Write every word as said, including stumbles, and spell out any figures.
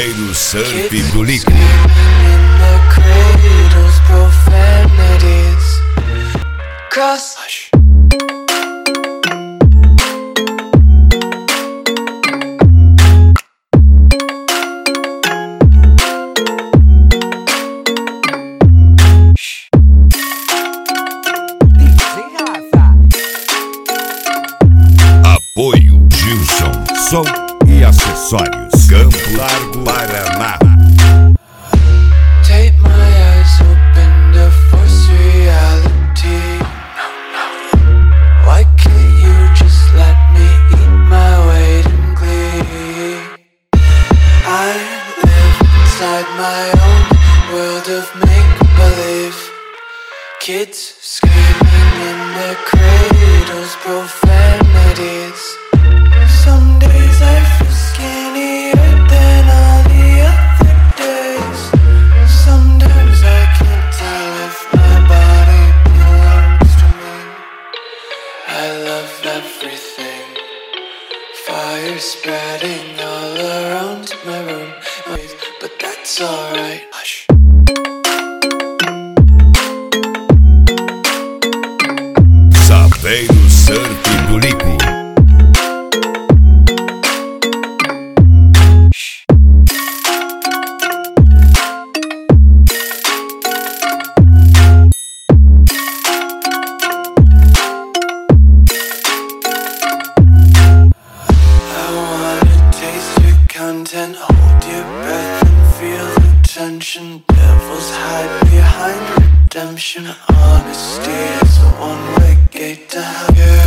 Saveiro Surf do Lico. Cross. Apoio Gilson, som e acessórios. Campo Largo, Paraná. Take my eyes open to force reality. Why can't you just let me eat my weight in glee? I live inside my own world of make-believe. Kids screaming in their cradles, profanities. Some days I feel skinnier than all the other days. Sometimes I can't tell if my body belongs to me. I love everything. Fire spreading all around my room. But that's alright. Hush. Saveiro Surf do Lico. Content, hold your breath and feel the tension. Devils hide behind redemption. Honesty is a one-way gate to hell.